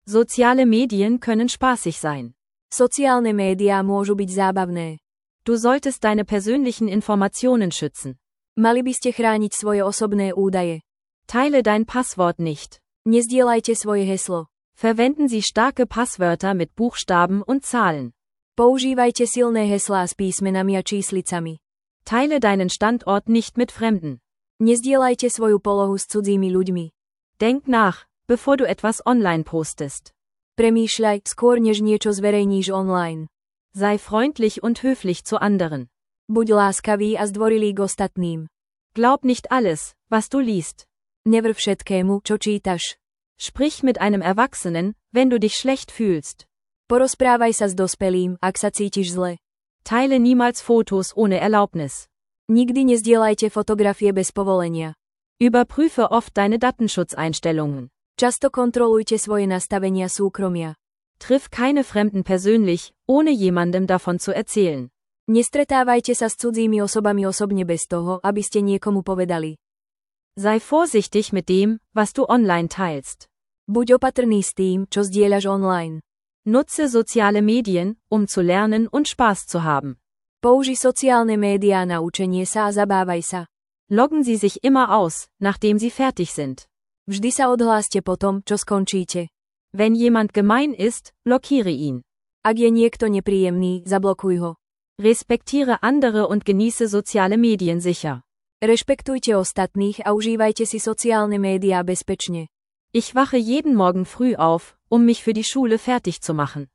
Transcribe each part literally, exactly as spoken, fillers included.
Soziale Medien können spaßig sein. Sociálne médiá môžu byť zábavné. Du solltest deine persönlichen Informationen schützen. Mali by ste chrániť svoje osobné údaje. Teile dein Passwort nicht. Nezdielajte svoje heslo. Verwenden Sie starke Passwörter mit Buchstaben und Zahlen. Používajte silné heslá s písmenami a číslicami. Teile deinen Standort nicht mit Fremden. Nezdielajte svoju polohu s cudzími ľuďmi. Denk nach, bevor du etwas online postest. Premýšľaj, skôr než niečo zverejníš online. Sei freundlich und höflich zu anderen. Buď láskavý a zdvorilý k ostatným. Glaub nicht alles, was du liest. Never všetkému, čo čítaš. Sprich mit einem Erwachsenen, wenn du dich schlecht fühlst. Porozprávaj sa s dospelým, ak sa cítiš zle. Teile niemals Fotos ohne Erlaubnis. Nikdy nezdielajte fotografie bez povolenia. Überprüfe oft deine Datenschutzeinstellungen. Často kontrolujte svoje nastavenia súkromia. Triff keine Fremden persönlich, ohne jemandem davon zu erzählen. Nestretávajte sa s cudzími osobami osobne bez toho, aby ste niekomu povedali. Sei vorsichtig mit dem, was du online teilst. Buď opatrný s tým, čo zdieľaš online. Nutze soziale Medien, um zu lernen und Spaß zu haben. Použi sociálne médiá na učenie sa a zabávaj sa. Loggen Sie sich immer aus, nachdem Sie fertig sind. Vždy sa odhláste po tom, čo skončíte. Wenn jemand gemein ist, blockiere ihn. Ak je niekto nepríjemný, zablokuj ho. Respektiere andere und genieße soziale Medien sicher. Rešpektujte ostatných a užívajte si sociálne médiá bezpečne. Ich wache jeden Morgen früh auf, um mich für die Schule fertig zu machen.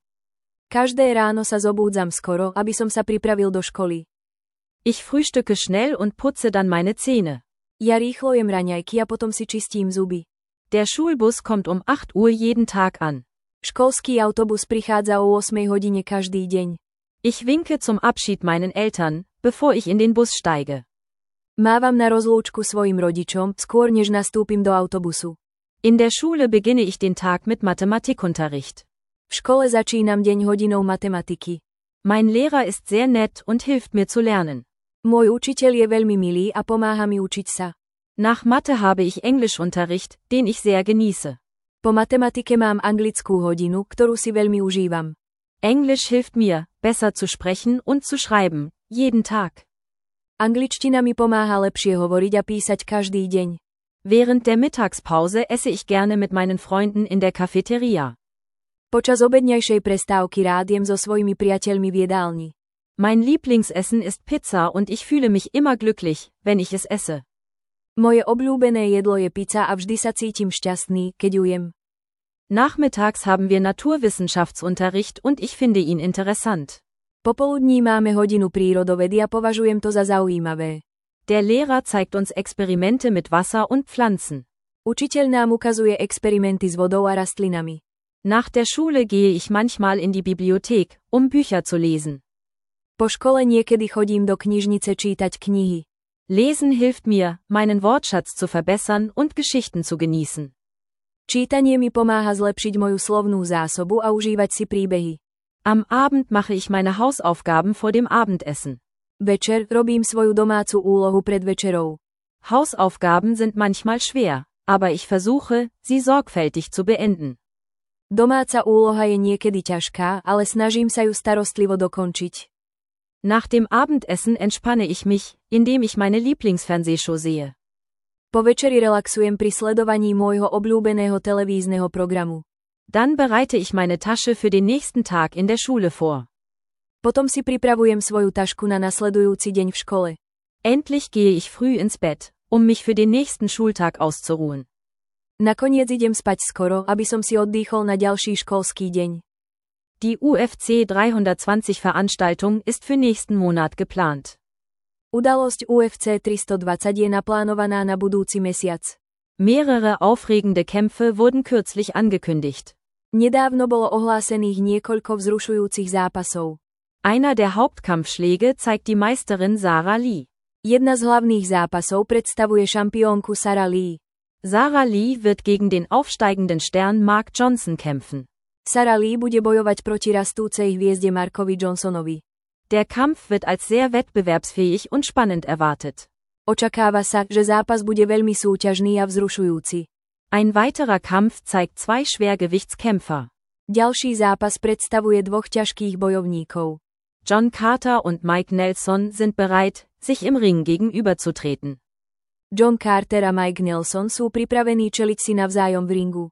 Každé ráno sa zobúdzam skoro, aby som sa pripravil do školy. Ich frühstücke schnell und putze dann meine Zähne. Ja rýchlo jem raňajky a potom si čistím zuby. Der Schulbus kommt um acht Uhr jeden Tag an. Školský autobus prichádza o ôsmej hodine každý deň. Ich winke zum Abschied meinen Eltern, bevor ich in den Bus steige. Mávam na rozlúčku svojim rodičom, skôr než nastúpim do autobusu. In der Schule beginne ich den Tag mit Mathematikunterricht. V škole začínam deň hodinou matematiky. Mein Lehrer ist sehr nett und hilft mir zu lernen. Môj učiteľ je veľmi milý a pomáha mi učiť sa. Nach Mathe habe ich Englischunterricht, den ich sehr genieße. Po matematike mám anglickú hodinu, ktorú si veľmi užívam. Englisch hilft mir, besser zu sprechen und zu schreiben, jeden Tag. Angličtina mi pomáha lepšie hovoriť a písať každý deň. Während der Mittagspause esse ich gerne mit meinen Freunden in der Cafeteria. Počas obedňajšej prestávky rád jem so svojimi priateľmi v jedálni. Mein Lieblingsessen ist Pizza und ich fühle mich immer glücklich, wenn ich es esse. Moje obľúbené jedlo je pizza a vždy sa cítim šťastný, keď ju jem. Nachmittags haben wir Naturwissenschaftsunterricht und ich finde ihn interessant. Popoludní máme hodinu prírodovedy a považujem to za zaujímavé. Der Lehrer zeigt uns Experimente mit Wasser und Pflanzen. Učiteľ nám ukazuje experimenty s vodou a rastlinami. Nach der Schule gehe ich manchmal in die Bibliothek, um Bücher zu lesen. Po škole niekedy chodím do knižnice čítať knihy. Lesen hilft mir, meinen Wortschatz zu verbessern und Geschichten zu genießen. Čítanie mi pomáha zlepšiť moju slovnú zásobu a užívať si príbehy. Am Abend mache ich meine Hausaufgaben vor dem Abendessen. Večer robím svoju domácu úlohu pred večerou. Hausaufgaben sind manchmal schwer, aber ich versuche, sie sorgfältig zu beenden. Domáca úloha je niekedy ťažká, ale snažím sa ju starostlivo dokončiť. Nach dem Abendessen entspanne ich mich, indem ich meine Lieblingsfernsehshow sehe. Po večeri relaxujem pri sledovaní môjho obľúbeného televízneho programu. Dann bereite ich meine Tasche für den nächsten Tag in der Schule vor. Potom si pripravujem svoju tašku na nasledujúci deň v škole. Endlich gehe ich früh ins Bett, um mich für den nächsten Schultag auszuruhen. Nakoniec idem spať skoro, aby som si oddychol na ďalší školský deň. Die U F C dreihundertzwanzig Veranstaltung ist für nächsten Monat geplant. Udalosť U F C tristodvadsať je naplánovaná na budúci mesiac. Mehrere aufregende Kämpfe wurden kürzlich angekündigt. Nedávno bolo ohlásených niekoľko vzrušujúcich zápasov. Einer der Hauptkampfschläge zeigt die Meisterin Sarah Lee. Jedna z hlavných zápasov predstavuje šampiónku Sarah Lee. Sarah Lee wird gegen den aufsteigenden Stern Mark Johnson kämpfen. Sarah Lee bude bojovať proti rastúcej hviezde Markovi Johnsonovi. Der Kampf wird als sehr wettbewerbsfähig und spannend erwartet. Očakáva sa, že zápas bude veľmi súťažný a vzrušujúci. Ein weiterer Kampf zeigt zwei Schwergewichtskämpfer. Ďalší zápas predstavuje dvoch ťažkých bojovníkov. John Carter und Mike Nelson sind bereit, sich im Ring gegenüberzutreten. John Carter a Mike Nelson sú pripravení čeliť si navzájom v ringu.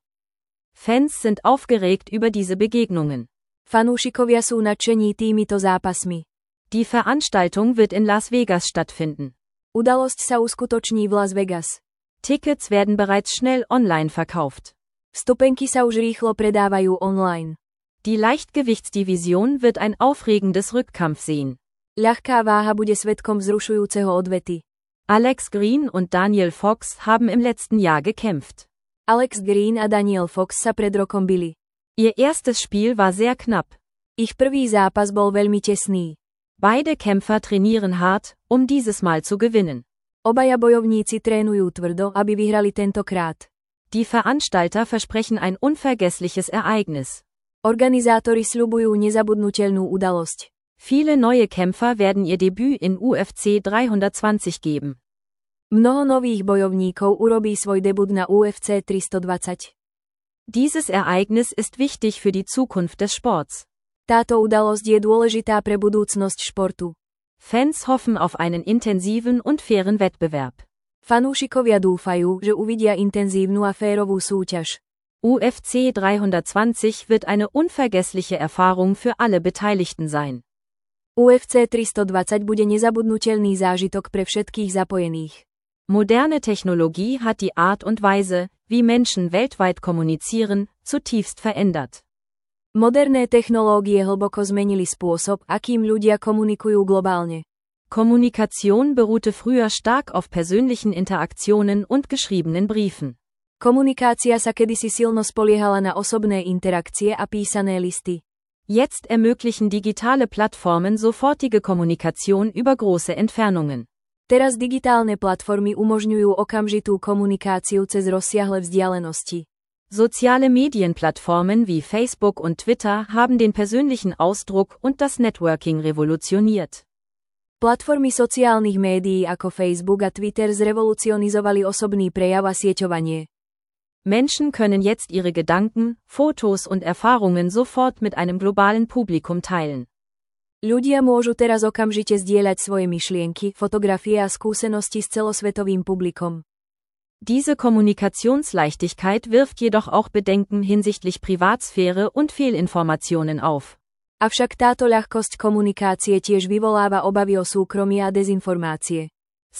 Fans sind aufgeregt über diese Begegnungen. Fanúšikovia sú nadšení týmito zápasmi. Die Veranstaltung wird in Las Vegas stattfinden. Udalosť sa uskutoční v Las Vegas. Tickets werden bereits schnell online verkauft. Vstupenky sa už rýchlo predávajú online. Die Leichtgewichtsdivision wird ein aufregendes Rückkampf sehen. Ľahká váha bude svedkom vzrušujúceho odvety. Alex Green und Daniel Fox haben im letzten Jahr gekämpft. Alex Green a Daniel Fox sa pred rokom bili. Ihr erstes Spiel war sehr knapp. Ich prvý zápas bol veľmi tesný. Beide Kämpfer trainieren hart, um dieses Mal zu gewinnen. Obaja bojovníci trénujú tvrdo, aby vyhrali tentokrát. Die Veranstalter versprechen ein unvergessliches Ereignis. Organizátori sľubujú nezabudnutelnú udalosť. Viele neue Kämpfer werden ihr Debüt in U F C dreihundertzwanzig geben. Mnoho nových bojovníkov urobí svoj debut na U F C tristodvadsať. Dieses Ereignis ist wichtig für die Zukunft des Sports. Táto udalosť je dôležitá pre budúcnosť športu. Fans hoffen auf einen intensiven und fairen Wettbewerb. Fanúšikovia dúfajú, že uvidia intenzívnu a férovú súťaž. U F C dreihundertzwanzig wird eine unvergessliche Erfahrung für alle Beteiligten sein. U F C tristodvadsať bude nezabudnutelný zážitok pre všetkých zapojených. Moderne Technologie hat die Art und Weise, wie Menschen weltweit kommunizieren, zutiefst verändert. Moderné technológie hlboko zmenili spôsob, akým ľudia komunikujú globálne. Kommunikation beruhte früher stark auf persönlichen Interaktionen und geschriebenen Briefen. Komunikácia sa kedysi silno spoliehala na osobné interakcie a písané listy. Jetzt ermöglichen digitale Plattformen sofortige Kommunikation über große Entfernungen. Teraz digitálne platformy umožňujú okamžitú komunikáciu cez rozsiahle vzdialenosti. Soziale Medienplattformen wie Facebook und Twitter haben den persönlichen Ausdruck und das Networking revolutioniert. Platformy sociálnych médií ako Facebook a Twitter zrevolucionizovali osobný prejav a sieťovanie. Menschen können jetzt ihre Gedanken, Fotos und Erfahrungen sofort mit einem globalen Publikum teilen. Ľudia môžu teraz okamžite zdieľať svoje myšlienky, fotografie a skúsenosti s celosvetovým publikom. Diese Kommunikationsleichtigkeit wirft jedoch auch Bedenken hinsichtlich Privatsphäre und Fehlinformationen auf. Avšak táto ľahkosť komunikácie tiež vyvoláva obavy o súkromie a dezinformácie.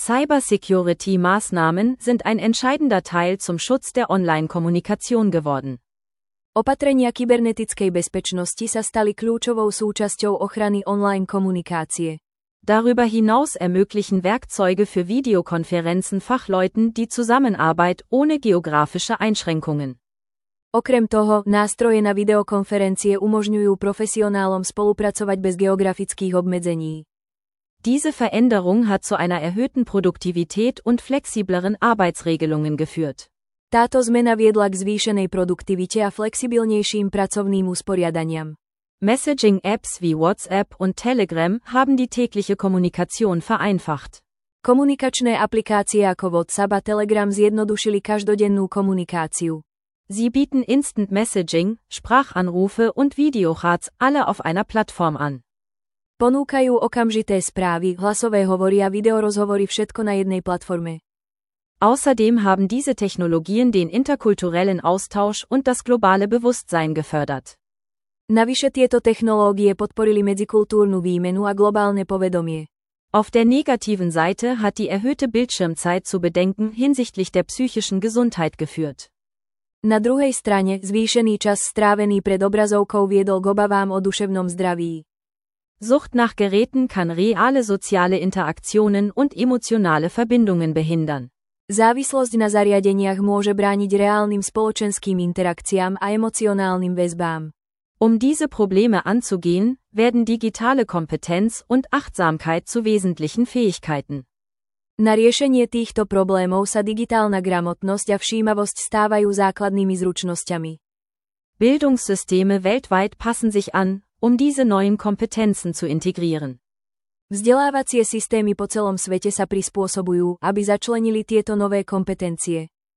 Cybersecurity-Maßnahmen sind ein entscheidender Teil zum Schutz der Online-Kommunikation geworden. Opatrenia kybernetickej bezpečnosti sa stali kľúčovou súčasťou ochrany online komunikácie. Darüber hinaus ermöglichen Werkzeuge für Videokonferenzen Fachleuten die Zusammenarbeit ohne geografische Einschränkungen. Okrem toho, nástroje na videokonferencie umožňujú profesionálom spolupracovať bez geografických obmedzení. Diese Veränderung hat zu einer erhöhten Produktivität und flexibleren Arbeitsregelungen geführt. Táto zmena viedla k zvýšenej produktivite a flexibilnejším pracovným usporiadaniam. Messaging-Apps wie WhatsApp und Telegram haben die tägliche Kommunikation vereinfacht. Komunikačné aplikácie ako WhatsApp a Telegram zjednodušili každodennú komunikáciu. Sie bieten Instant Messaging, Sprachanrufe und Videochats alle auf einer Plattform an. Ponúkajú okamžité správy, hlasové hovory a videorozhovory všetko na jednej platforme. Außerdem haben diese Technologien den interkulturellen Austausch und das globale Bewusstsein gefördert. Navyše tieto technológie podporili medzikultúrnu výmenu a globálne povedomie. Auf der negativen Seite hat die erhöhte Bildschirmzeit zu Bedenken hinsichtlich der psychischen Gesundheit geführt. Na druhej strane, zvýšený čas strávený pred obrazovkou viedol k obavám o duševnom zdraví. Sucht nach Geräten kann reale soziale Interaktionen und emotionale Verbindungen behindern. Závislosť na zariadeniach môže brániť reálnym spoločenským interakciám a emocionálnym väzbám. Um diese Probleme anzugehen, werden digitale Kompetenz und Achtsamkeit zu wesentlichen Fähigkeiten. Na riešenie týchto problémov sa digitálna gramotnosť a všímavosť stávajú základnými zručnosťami. Bildungssysteme weltweit passen sich an, um diese neuen Kompetenzen zu integrieren. Vzdelávacie systémy po celom svete sa prispôsobujú, aby začlenili tieto nové kompetencie.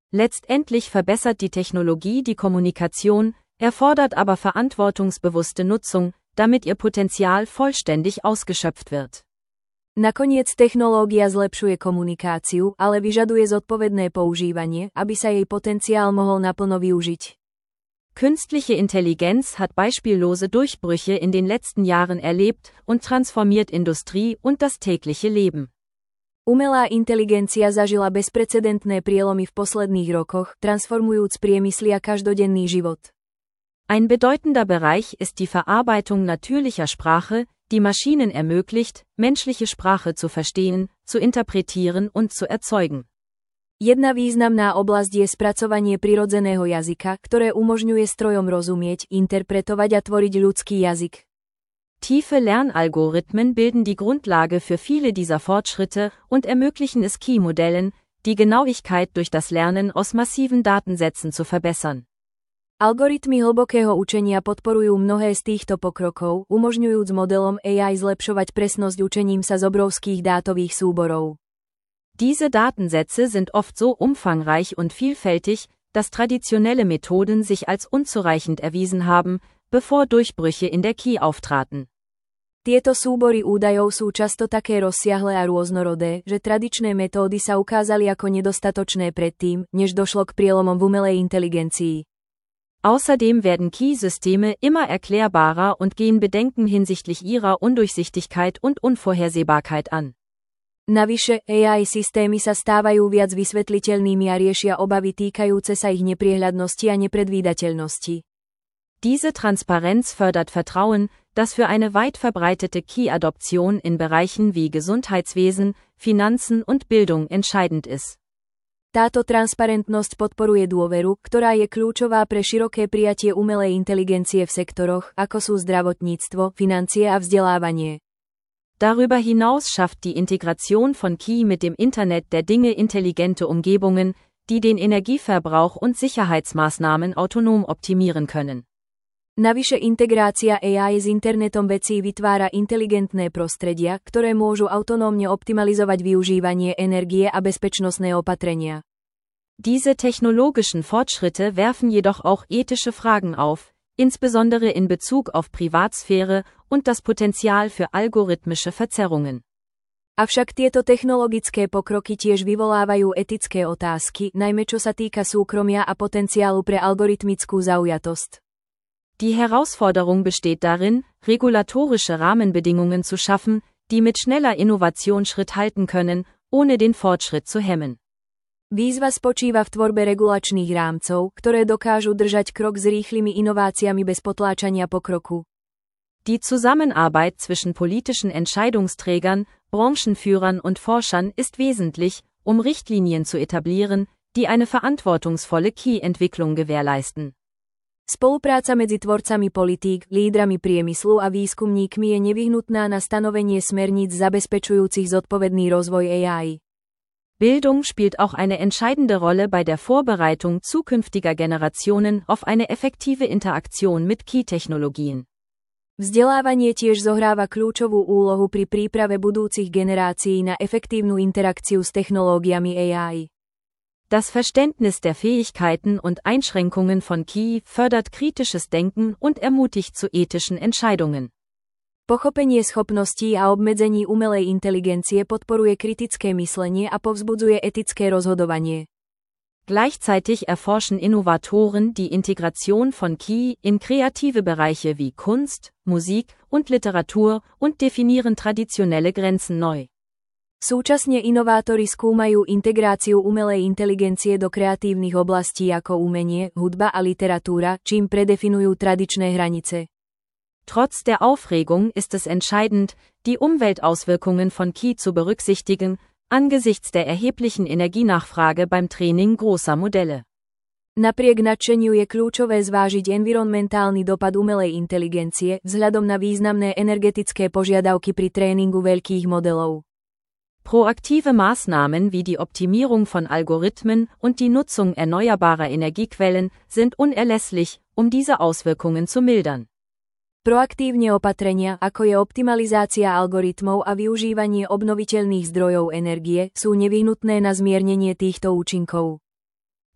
Letztendlich verbessert die Technologie die Kommunikation, erfordert aber verantwortungsbewusste Nutzung, damit ihr Potenzial vollständig ausgeschöpft wird. Nakoniec technológia zlepšuje komunikáciu, ale vyžaduje zodpovedné používanie, aby sa jej potenciál mohol naplno využiť. Künstliche Intelligenz hat beispiellose Durchbrüche in den letzten Jahren erlebt und transformiert Industrie und das tägliche Leben. Umelá inteligencia zažila bezprecedentné prielomy v posledných rokoch, transformujúc priemysly a každodenný život. Ein bedeutender Bereich ist die Verarbeitung natürlicher Sprache, die Maschinen ermöglicht, menschliche Sprache zu verstehen, zu interpretieren und zu erzeugen. Jedna významná oblasť je spracovanie prirodzeného jazyka, ktoré umožňuje strojom rozumieť, interpretovať a tvoriť ľudský jazyk. Tiefe Lernalgorithmen bilden die Grundlage für viele dieser Fortschritte und ermöglichen es K I-Modellen, die Genauigkeit durch das Lernen aus massiven Datensätzen zu verbessern. Algoritmy hlbokého učenia podporujú mnohé z týchto pokrokov, umožňujúc modelom á í zlepšovať presnosť učením sa z obrovských dátových súborov. Diese Datensätze sind oft so umfangreich und vielfältig, dass traditionelle Methoden sich als unzureichend erwiesen haben, bevor Durchbrüche in der K I auftraten. Tieto súbory údajov sú často také rozsiahle a rôznorodé, že tradičné metódy sa ukázali ako nedostatočné predtým, než došlo k prielomom v umelej inteligencii. Außerdem werden K I-Systeme immer erklärbarer und gehen Bedenken hinsichtlich ihrer Undurchsichtigkeit und Unvorhersehbarkeit an. Navyše, á í systémy sa stávajú viac vysvetliteľnými a riešia obavy týkajúce sa ich nepriehľadnosti a nepredvídateľnosti. Diese Transparenz fördert Vertrauen, das für eine weit verbreitete K I-Adoption in Bereichen wie Gesundheitswesen, Finanzen und Bildung entscheidend ist. Táto transparentnosť podporuje dôveru, ktorá je kľúčová pre široké prijatie umelej inteligencie v sektoroch, ako sú zdravotníctvo, financie a vzdelávanie. Darüber hinaus schafft die Integration von K I mit dem Internet der Dinge intelligente Umgebungen, die den Energieverbrauch und Sicherheitsmaßnahmen autonom optimieren können. Navyše integrácia á í s internetom vecí vytvára inteligentné prostredia, ktoré môžu autonómne optimalizovať využívanie energie a bezpečnostné opatrenia. Diese technologischen Fortschritte werfen jedoch auch ethische Fragen auf, insbesondere in Bezug auf Privatsphäre und das Potenzial für algorithmische Verzerrungen. Avšak tieto technologické pokroky tiež vyvolávajú etické otázky, najmä čo sa týka súkromia a potenciálu pre algoritmickú zaujatosť. Die Herausforderung besteht darin, regulatorische Rahmenbedingungen zu schaffen, die mit schneller Innovation Schritt halten können, ohne den Fortschritt zu hemmen. Výzva spočíva v tvorbe regulačných rámcov, ktoré dokážu držať krok s rýchlymi inováciami bez potláčania pokroku. Die Zusammenarbeit zwischen politischen Entscheidungsträgern, Branchenführern und Forschern ist wesentlich, um Richtlinien zu etablieren, die eine verantwortungsvolle K I-Entwicklung gewährleisten. Spolupráca medzi tvorcami politík, lídrami priemyslu a výskumníkmi je nevyhnutná na stanovenie smerníc zabezpečujúcich zodpovedný rozvoj á í. Bildung spielt auch eine entscheidende Rolle bei der Vorbereitung zukünftiger Generationen auf eine effektive Interaktion mit K I-Technologien. Vzdelávanie tiež zohráva kľúčovú úlohu pri príprave budúcich generácií na efektívnu interakciu s technológiami á í. Das Verständnis der Fähigkeiten und Einschränkungen von K I fördert kritisches Denken und ermutigt zu ethischen Entscheidungen. Pochopenie schopností a obmedzení umelej inteligencie podporuje kritické myslenie a povzbudzuje etické rozhodovanie. Gleichzeitig erforschen Innovatoren die Integration von K I in kreative Bereiche wie Kunst, Musik und Literatur und definieren traditionelle Grenzen neu. Súčasne inovátori skúmajú integráciu umelej inteligencie do kreatívnych oblastí ako umenie, hudba a literatúra, čím predefinujú tradičné hranice. Trotz der Aufregung ist es entscheidend, die Umweltauswirkungen von K I zu berücksichtigen, angesichts der erheblichen Energienachfrage beim Training großer Modelle. Napriek nadšeniu je kľúčové zvážiť environmentálny dopad umelej inteligencie vzhľadom na významné energetické požiadavky pri tréningu veľkých modelov. Proaktive Maßnahmen wie die Optimierung von Algorithmen und die Nutzung erneuerbarer Energiequellen sind unerlässlich, um diese Auswirkungen zu mildern. Proaktívne opatrenia, ako je optimalizácia algoritmov a využívanie obnoviteľných zdrojov energie, sú nevyhnutné na zmiernenie týchto účinkov.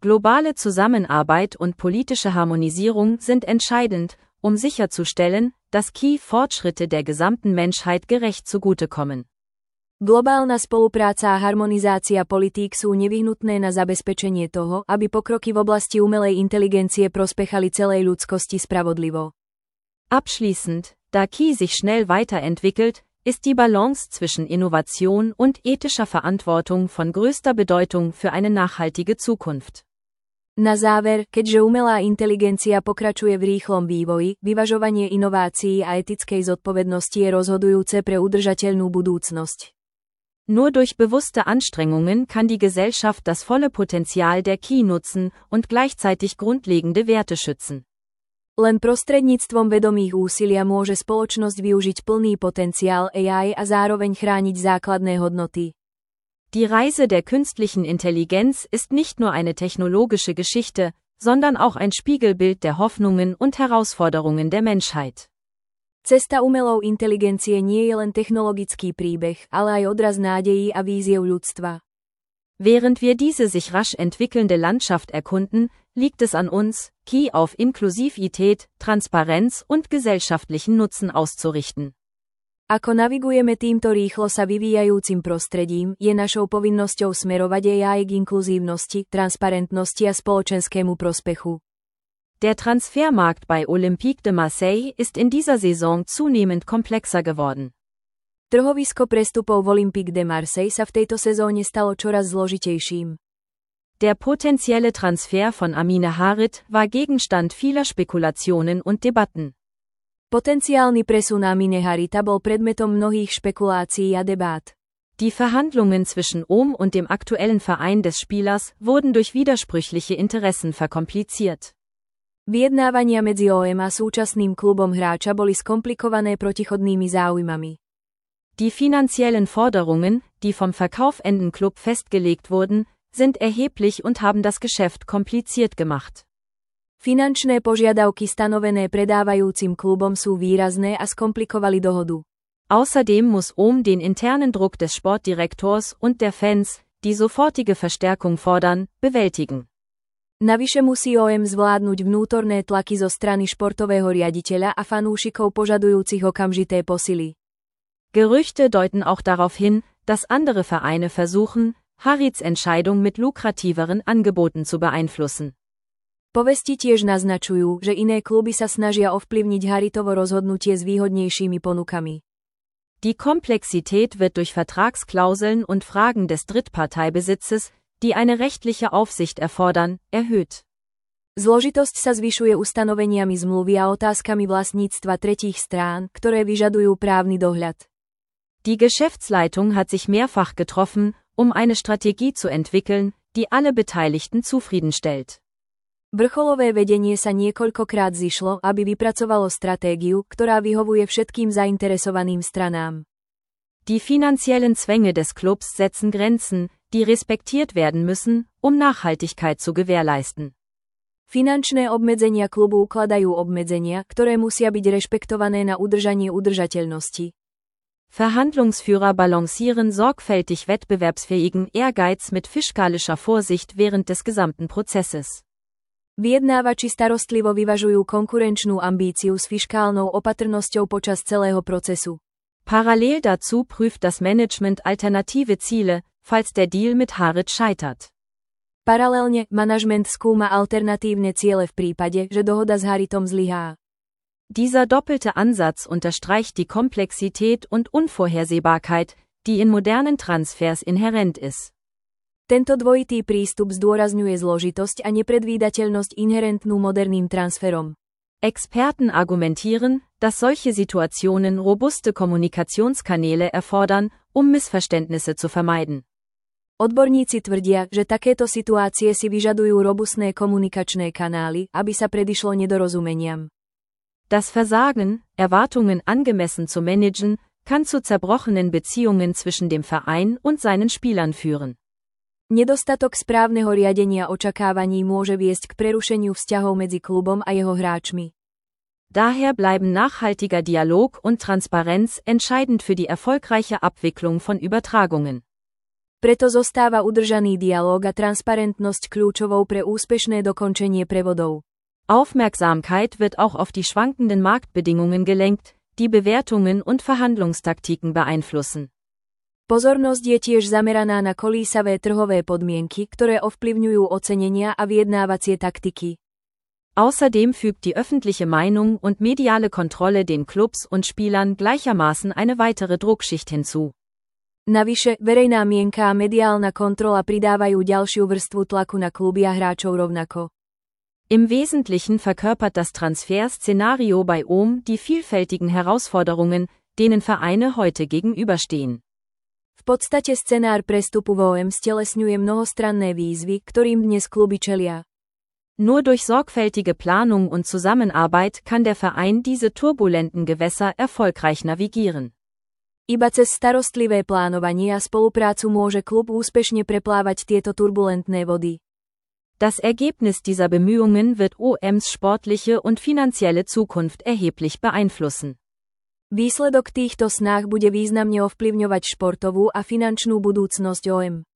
Globale Zusammenarbeit und politische Harmonisierung sind entscheidend, um sicherzustellen, dass Key-Fortschritte der gesamten Menschheit gerecht zugutekommen. Globálna spolupráca a harmonizácia politík sú nevyhnutné na zabezpečenie toho, aby pokroky v oblasti umelej inteligencie prospechali celej ľudskosti spravodlivo. Abschließend, da Key sich schnell weiterentwickelt, ist die Balance zwischen Innovation und ethischer Verantwortung von größter Bedeutung für eine nachhaltige Zukunft. Na záver, keďže umelá inteligencia pokračuje v rýchlom vývoji, vyvažovanie inovácií a etickej zodpovednosti je rozhodujúce pre udržateľnú budúcnosť. Nur durch bewusste Anstrengungen kann die Gesellschaft das volle Potenzial der Key nutzen und gleichzeitig grundlegende Werte schützen. Len prostredníctvom vedomých úsilia môže spoločnosť využiť plný potenciál á í a zároveň chrániť základné hodnoty. Die Reise der künstlichen Intelligenz ist nicht nur eine technologische Geschichte, sondern auch ein Spiegelbild der Hoffnungen und Herausforderungen der Menschheit. Cesta umelou inteligencie nie je len technologický príbeh, ale aj odraz nádejí a víziev ľudstva. Während wir diese sich rasch entwickelnde Landschaft erkunden, liegt es an uns, Key auf Inklusivität, Transparenz und gesellschaftlichen Nutzen auszurichten. Ako navigujeme týmto rýchlo sa vyvíjajúcim prostredím, je našou povinnosťou smerovať á í k inkluzívnosti, transparentnosti a spoločenskému prospechu. Der Transfermarkt bei Olympique de Marseille ist in dieser Saison zunehmend komplexer geworden. Trhovisko prestupov v Olympique de Marseille sa v tejto sezóne stalo čoraz zložitejším. Der potenzielle Transfer von Amine Harit war Gegenstand vieler Spekulationen und Debatten. Potenciálny presun Amine Harita bol predmetom mnohých špekulácií a debát. Die Verhandlungen zwischen O M und dem aktuellen Verein des Spielers wurden durch widersprüchliche Interessen verkompliziert. Vyjednávania medzi ó em a súčasným klubom hráča boli skomplikované protichodnými záujmami. Die finanziellen Forderungen, die vom verkaufenden Klub festgelegt wurden, sind erheblich und haben das Geschäft kompliziert gemacht. Finančné požiadavky stanovené predávajúcim klubom sú výrazné a skomplikovali dohodu. Außerdem muss O M den internen Druck des Sportdirektors und der Fans, die sofortige Verstärkung fordern, bewältigen. Navyše musí ó em zvládnuť vnútorné tlaky zo strany športového riaditeľa a fanúšikov požadujúcich okamžité posily. Gerüchte deuten auch darauf hin, dass andere Vereine versuchen, Harits Entscheidung mit lukrativeren Angeboten zu beeinflussen. Povesti tiež naznačujú, že iné kluby sa snažia ovplyvniť Haritovo rozhodnutie s výhodnejšími ponukami. Die Komplexität wird durch Vertragsklauseln und Fragen des Drittparteibesitzes, die eine rechtliche Aufsicht erfordern, erhöht. Zložitosť sa zvyšuje ustanoveniami zmluvy a otázkami vlastníctva tretích strán, ktoré vyžadujú právny dohľad. Die Geschäftsleitung hat sich mehrfach getroffen, um eine Strategie zu entwickeln, die alle Beteiligten zufriedenstellt. Vrcholové vedenie sa niekoľkokrát zišlo, aby vypracovalo stratégiu, ktorá vyhovuje všetkým zainteresovaným stranám. Die finanziellen Zwänge des Clubs setzen Grenzen, die respektiert werden müssen, um Nachhaltigkeit zu gewährleisten. Finančné obmedzenia klubu ukladajú obmedzenia, ktoré musia byť rešpektované na udržanie udržateľnosti. Verhandlungsführer balancieren sorgfältig wettbewerbsfähigen Ehrgeiz mit fiskalischer Vorsicht während des gesamten Prozesses. Vyjednávači starostlivo vyvažujú konkurenčnú ambíciu s fiškálnou opatrnosťou počas celého procesu. Parallel dazu prüft das Management alternative Ziele, falls der Deal mit Harit scheitert. Paralelne, manažment skúma alternatívne ciele v prípade, že dohoda s Haritom zlyhá. Dieser doppelte Ansatz unterstreicht die Komplexität und Unvorhersehbarkeit, die in modernen Transfers inhärent ist. Tento dvojitý prístup zdôrazňuje zložitosť a nepredvídateľnosť inherentnú moderným transferom. Experten argumentieren, dass solche Situationen robuste Kommunikationskanäle erfordern, um Missverständnisse zu vermeiden. Odborníci tvrdia, že takéto situácie si vyžadujú robustné komunikačné kanály, aby sa predišlo nedorozumeniam. Das Versagen, Erwartungen angemessen zu managen, kann zu zerbrochenen Beziehungen zwischen dem Verein und seinen Spielern führen. Nedostatok správneho riadenia očakávaní môže viesť k prerušeniu vzťahov medzi klubom a jeho hráčmi. Daher bleiben nachhaltiger Dialog und Transparenz entscheidend für die erfolgreiche Abwicklung von Übertragungen. Preto zostáva udržaný dialóg a transparentnosť kľúčovou pre úspešné dokončenie prevodov. Aufmerksamkeit wird auch auf die schwankenden Marktbedingungen gelenkt, die Bewertungen und Verhandlungstaktiken beeinflussen. Pozornosť je tiež zameraná na kolísavé trhové podmienky, ktoré ovplyvňujú ocenenia a vyjednávacie taktiky. Außerdem fügt die öffentliche Meinung und mediale Kontrolle den Clubs und Spielern gleichermaßen eine weitere Druckschicht hinzu. Navyše, verejná mienka a mediálna kontrola pridávajú ďalšiu vrstvu tlaku na kluby a hráčov rovnako. Im Wesentlichen verkörpert das Transferszenario bei O M die vielfältigen Herausforderungen, denen Vereine heute gegenüberstehen. V podstate scenár prestupu v O M stelesňuje mnohostranné výzvy, ktorým dnes kluby čelia. Nur durch sorgfältige Planung und Zusammenarbeit kann der Verein diese turbulenten Gewässer erfolgreich navigieren. Iba cez starostlivé plánovanie a spoluprácu môže klub úspešne preplávať tieto turbulentné vody. Das Ergebnis dieser Bemühungen wird O Ms sportliche und finanzielle Zukunft erheblich beeinflussen. Výsledok týchto snách bude významne ovplyvňovať športovú a finančnú budúcnosť O M.